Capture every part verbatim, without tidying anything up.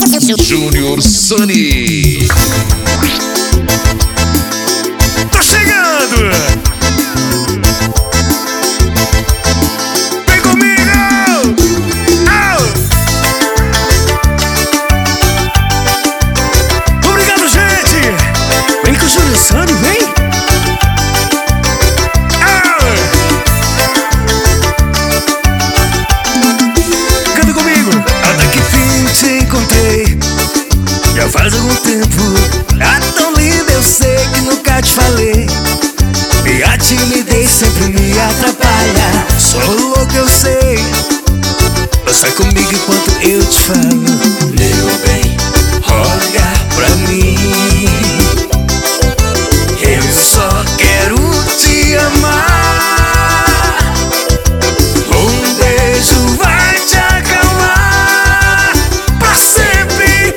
Júnior Sunny. Tô chegando! Vem comigo! Oh! Obrigado, gente! Vem com o Júnior Sunny, vem! Oh! Canta comigo! Até que fim te encontrei. Já faz algum tempo. Ah, tão linda, eu sei que nunca te falei. E a timidez sempre me atrapalha. Sou louco, eu sei. Sai comigo enquanto eu te falo. Meu bem, olha pra mim. Eu só quero te amar. Um beijo vai te acalmar pra sempre.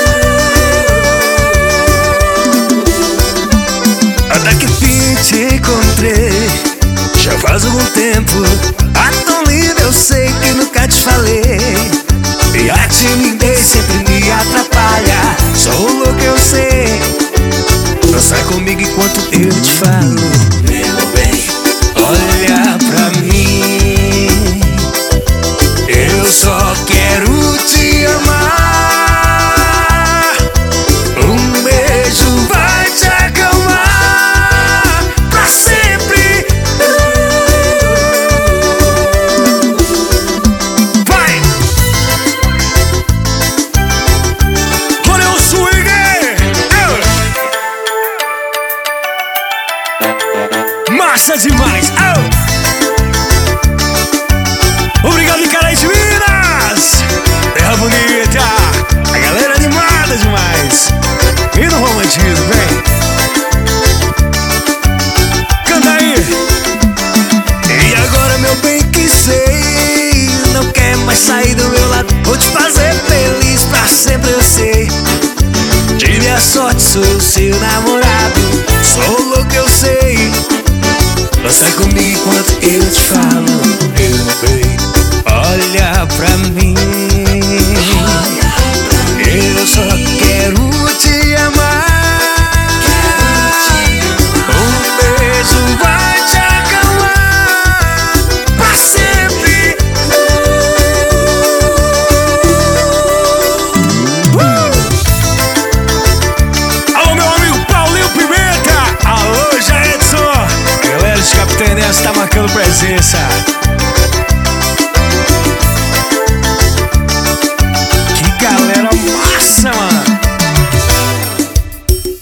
Até que fim te encontrei. Já faz algum tempo. Ah, tão linda, eu sei que nunca te falei. E a timidez sempre me atrapalha. Sou louco, eu sei. Sai comigo enquanto eu te falo. Meu bem, olha pra mim. Eu só quero te amar. Um beijo vai te acalmar pra sempre. Vai! Olha o swing! Massa demais! Oh! Obrigado, Icaraí de Minas! Terra bonita! A galera animada demais! E no romantismo, vem! Canta aí! E agora, meu bem, que sei, não quer mais sair do meu lado. Vou te fazer feliz pra sempre, eu sei. Tive a sorte, sou o seu namorado. Sou louco, eu sei. Sai comigo enquanto eu te falo. Meu bem, olha pra mim. Eu só quero te amar. Um beijo vai te acalmar pra sempre. uh! Alô, meu amigo Paulinho Pimenta. Alô, Jaedson. Galera de Capitã Enéas tá marcando presença.